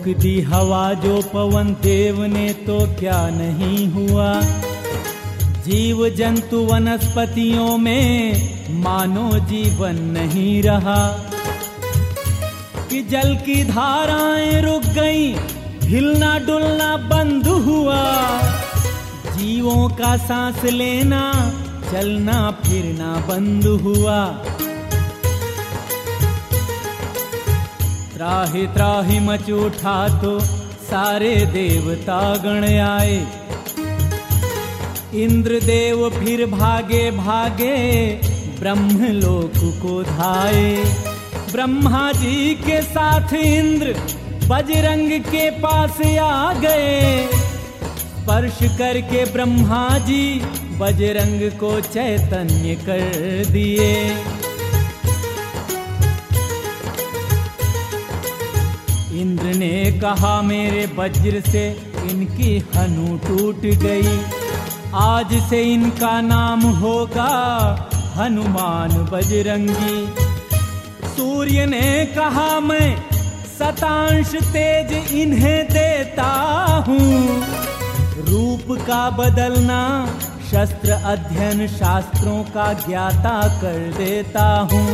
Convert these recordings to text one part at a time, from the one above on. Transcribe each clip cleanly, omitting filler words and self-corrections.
रोक दी हवा जो पवन देव ने तो क्या नहीं हुआ। जीव जंतु वनस्पतियों में मानो जीवन नहीं रहा। कि जल की धाराएं रुक गईं, हिलना डुलना बंद हुआ। जीवों का सांस लेना चलना फिरना बंद हुआ। त्राहि त्राहि मच उठा तो सारे देवता गण आए। इंद्रदेव फिर भागे भागे ब्रह्मलोक को धाए। ब्रह्मा जी के साथ इंद्र बजरंग के पास आ गए। स्पर्श करके ब्रह्मा जी बजरंग को चैतन्य कर दिए। इंद्र ने कहा मेरे वज्र से इनकी हनु टूट गई। आज से इनका नाम होगा हनुमान बजरंगी। सूर्य ने कहा मैं शतांश तेज इन्हें देता हूँ। रूप का बदलना शस्त्र अध्ययन शास्त्रों का ज्ञाता कर देता हूँ।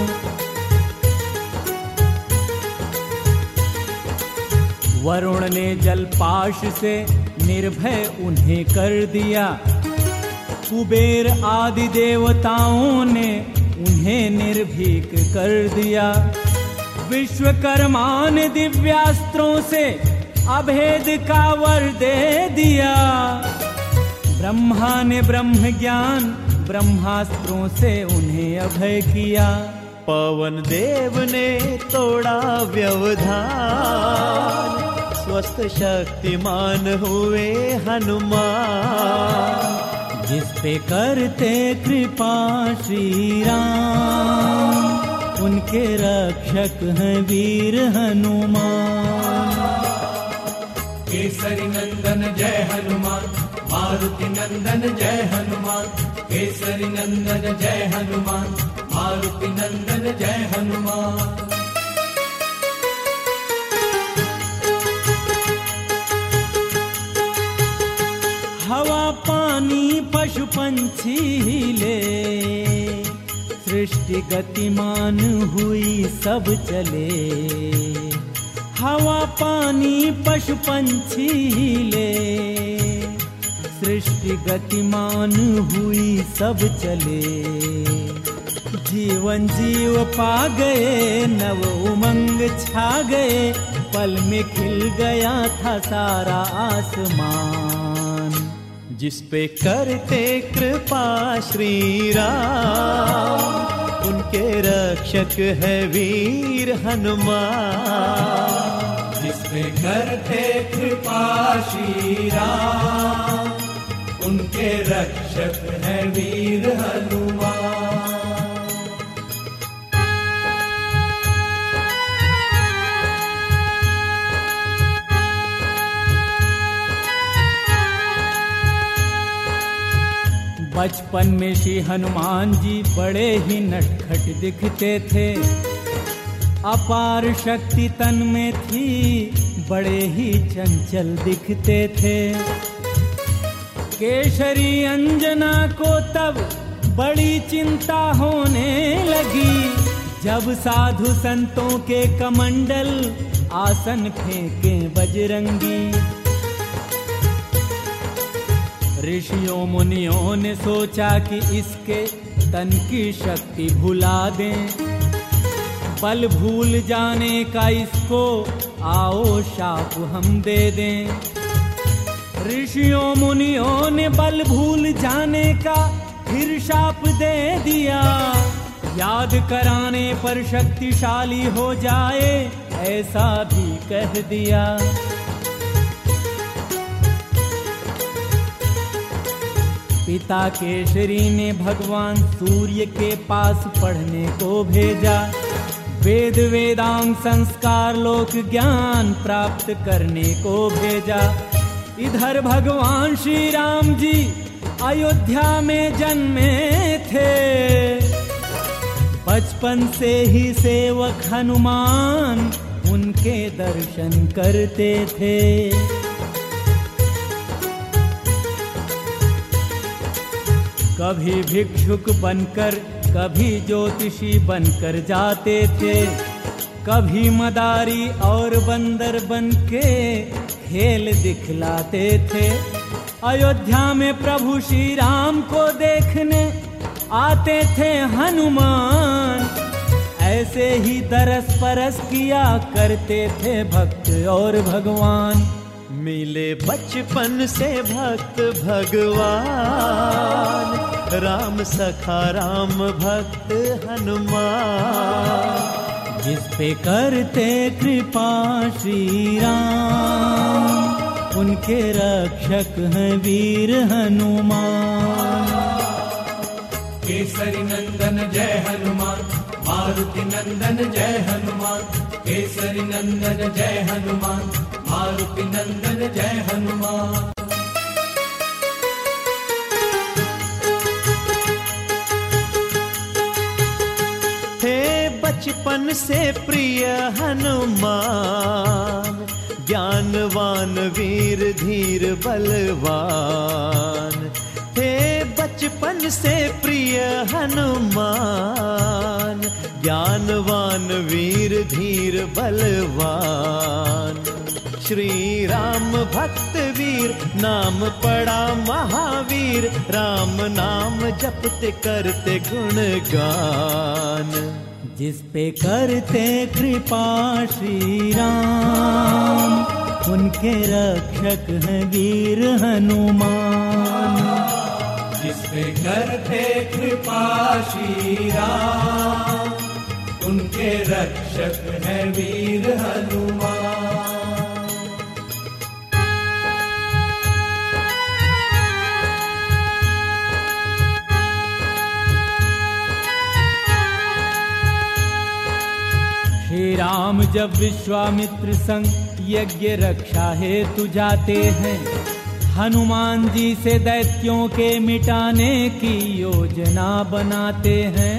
वरुण ने जलपाश से निर्भय उन्हें कर दिया। कुबेर आदि देवताओं ने उन्हें निर्भीक कर दिया। विश्वकर्मा ने दिव्यास्त्रों से अभेद का वर दे दिया। ब्रह्मा ने ब्रह्म ज्ञान ब्रह्मास्त्रों से उन्हें अभय किया। पवन देव ने तोड़ा व्यवधान, स्वस्थ शक्तिमान हुए हनुमान। जिस पे करते कृपा श्री राम, उनके रक्षक हैं वीर हनुमान। केसरी नंदन जय हनुमान, मारुति नंदन जय हनुमान। केसरी नंदन जय हनुमान, मारुति नंदन जय हनुमान। हवा पानी पशु पंछी हिले, सृष्टि गतिमान हुई सब चले। हवा पानी पशु पंछी हिले, सृष्टि गतिमान हुई सब चले। जीवन जीव पा गए, नव उमंग छा गए। पल में खिल गया था सारा आसमान। जिस पे करते कृपा श्री राम, उनके रक्षक है वीर हनुमान। जिस पे करते कृपा श्री राम, उनके रक्षक है वीर हनुमान। बचपन में श्री हनुमान जी बड़े ही नटखट दिखते थे। अपार शक्ति तन में थी, बड़े ही चंचल दिखते थे। केसरी अंजना को तब बड़ी चिंता होने लगी, जब साधु संतों के कमंडल आसन फेंके बजरंगी। ऋषियों मुनियों ने सोचा कि इसके तन की शक्ति भुला दें। बल भूल जाने का इसको आओ शाप हम दे दें। ऋषियों मुनियों ने बल भूल जाने का फिर शाप दे दिया। याद कराने पर शक्तिशाली हो जाए, ऐसा भी कह दिया। पिता केसरी ने भगवान सूर्य के पास पढ़ने को भेजा। वेद वेदांग संस्कार लोक ज्ञान प्राप्त करने को भेजा। इधर भगवान श्री राम जी अयोध्या में जन्मे थे। बचपन से ही सेवक हनुमान उनके के दर्शन करते थे। कभी भिक्षुक बनकर, कभी ज्योतिषी बनकर जाते थे, कभी मदारी और बंदर बनके खेल दिखलाते थे। अयोध्या में प्रभु श्री राम को देखने आते थे हनुमान, ऐसे ही दरस परस किया करते थे भक्त और भगवान। मिले बचपन से भक्त भगवान, राम सखा राम भक्त हनुमान। जिस पे करते कृपा श्री राम, उनके रक्षक हैं वीर हनुमान। केसरी नंदन जय हनुमान, मारुति नंदन जय हनुमान। केसरी नंदन जय हनुमान, मारुति नंदन जय हनुमान। थे बचपन से प्रिय हनुमान, ज्ञानवान वीर धीर बलवान। थे बचपन से प्रिय हनुमान, ज्ञानवान वीर धीर बलवान। श्री राम भक्त वीर, नाम पड़ा महावीर, राम नाम जपते करते गुणगान। जिस पे करते कृपा श्री राम, उनके रक्षक हैं वीर हनुमान। जिस पे करते कृपा श्री राम, उनके रक्षक हैं वीर हनुमान। श्री राम जब विश्वामित्र संग यज्ञ रक्षा हेतु जाते हैं, हनुमान जी से दैत्यों के मिटाने की योजना बनाते हैं।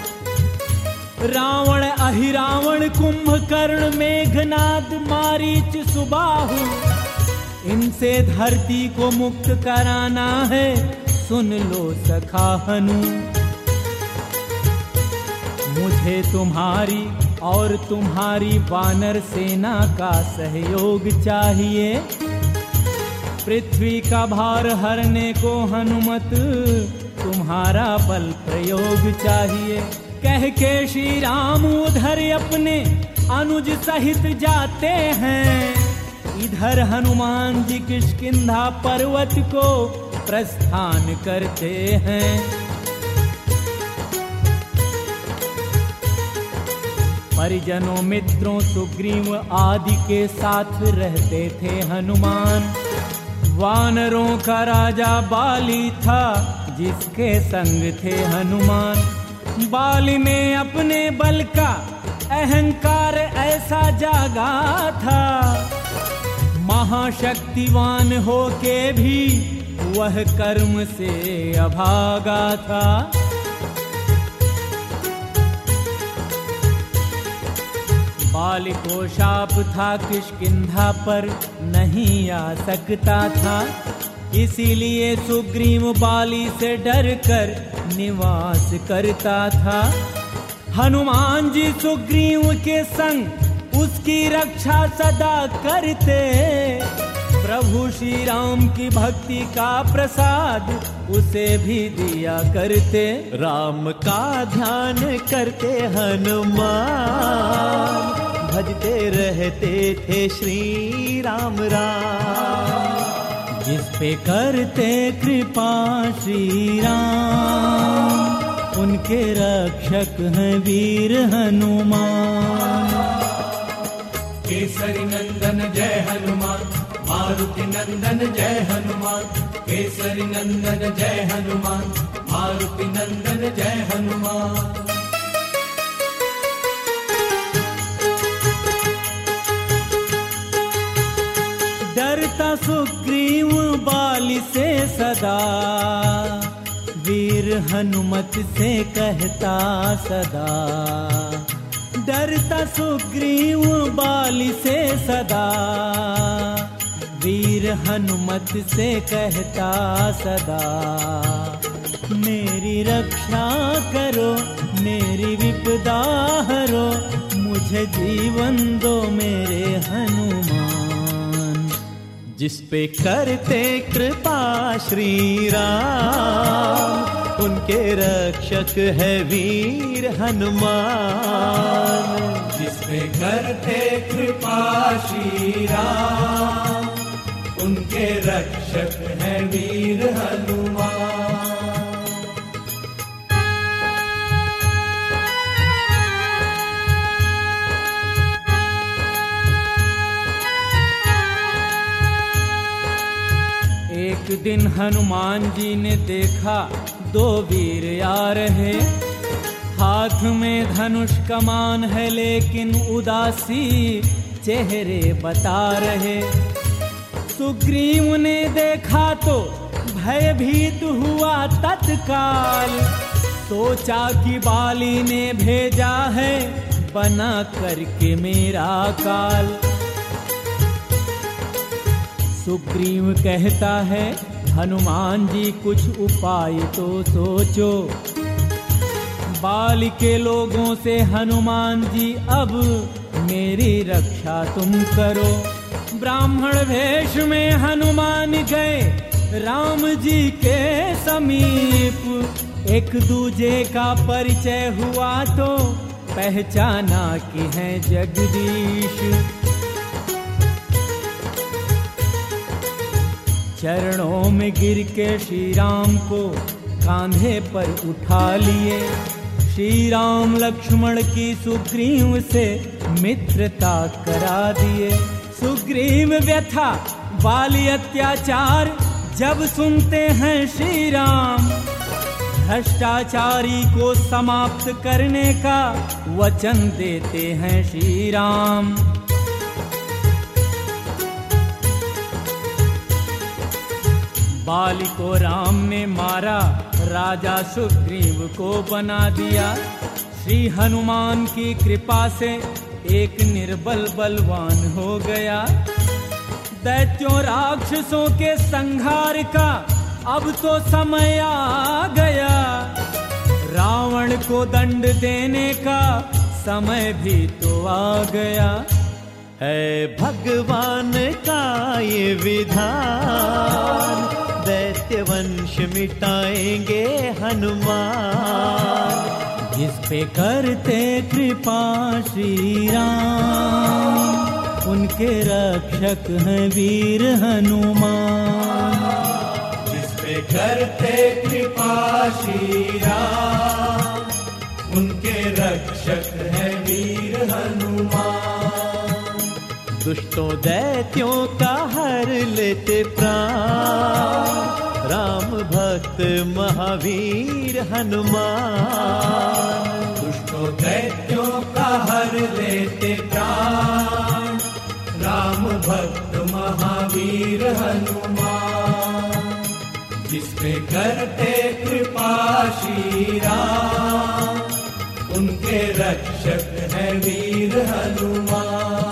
रावण अहिरावण कुंभकर्ण मेघनाद मारीच सुबाहु, इनसे धरती को मुक्त कराना है, सुन लो सखा हनु। मुझे तुम्हारी और तुम्हारी वानर सेना का सहयोग चाहिए। पृथ्वी का भार हरने को हनुमत तुम्हारा बल प्रयोग चाहिए। कह के श्री राम उधर अपने अनुज सहित जाते हैं, इधर हनुमान जी किष्किंधा पर्वत को प्रस्थान करते हैं। परिजनों मित्रों सुग्रीव आदि के साथ रहते थे हनुमान। वानरों का राजा बाली था जिसके संग थे हनुमान। बाली में अपने बल का अहंकार ऐसा जागा था, महाशक्तिवान होके भी वह कर्म से अभागा था। बाली को शाप था किष्किंधा पर नहीं आ सकता था, इसीलिए सुग्रीव बाली से डरकर निवास करता था। हनुमान जी सुग्रीव के संग उसकी रक्षा सदा करते, प्रभु श्री राम की भक्ति का प्रसाद उसे भी दिया करते। राम का ध्यान करते हनुमान, भजते रहते थे श्री राम राम। जिस पे करते कृपा श्री राम, उनके रक्षक हैं वीर हनुमान। केसरी नंदन जय हनुमान, मारुति नंदन जय हनुमान। केसरी नंदन जय हनुमान, मारुति नंदन जय हनुमान। डरता सुग्रीव बाली से सदा, वीर हनुमत से कहता सदा। डरता सुग्रीव बाली से सदा, वीर हनुमत से कहता सदा, मेरी रक्षा करो, मेरी विपदा हरो, मुझे जीवन दो मेरे हनुमान। जिस पे करते कृपा श्री राम, उनके रक्षक है वीर हनुमान। जिस पे करते कृपा श्री राम, उनके रक्षक है वीर हनुमान। एक दिन हनुमान जी ने देखा दो वीर आ रहे, हाथ में धनुष कमान है लेकिन उदासी चेहरे बता रहे। सुग्रीव ने देखा तो भयभीत हुआ तत्काल, सोचा कि बाली ने भेजा है बना करके मेरा काल। सुग्रीव कहता है हनुमान जी कुछ उपाय तो सोचो, बाली के लोगों से हनुमान जी अब मेरी रक्षा तुम करो। ब्राह्मण वेश में हनुमान गए राम जी के समीप, एक दूजे का परिचय हुआ तो पहचाना कि हैं जगदीश। चरणों में गिर के श्री राम को कांधे पर उठा लिए। श्री राम लक्ष्मण की सुग्रीव से मित्रता करा दिए। सुग्रीव व्यथा बाली अत्याचार जब सुनते हैं श्री राम, भ्रष्टाचारी को समाप्त करने का वचन देते हैं श्री राम। बाली को राम ने मारा, राजा सुग्रीव को बना दिया। श्री हनुमान की कृपा से एक निर्बल बलवान हो गया। दैत्यों राक्षसों के संहार का अब तो समय आ गया, रावण को दंड देने का समय भी तो आ गया। है भगवान का ये विधान, दैत्य वंश मिटाएंगे हनुमान। जिस पे करते कृपा श्री राम, उनके रक्षक हैं वीर हनुमान। जिस पे करते कृपा श्री राम, उनके रक्षक हैं वीर हनुमान। दुष्टों दैत्यों का हर लेते प्राण, राम भक्त महावीर हनुमान। दुष्टों दैत्यों का हर लेते प्राण, राम भक्त महावीर हनुमान। जिस पे करते कृपा श्री राम, उनके रक्षक है वीर हनुमान।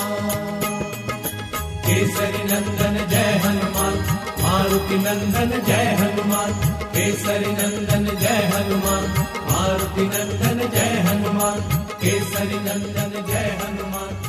केसरी नंदन जय हनुमान, मारुति नंदन जय हनुमान। केसरी नंदन जय हनुमान, मारुति नंदन जय हनुमान। केसरी नंदन जय हनुमान।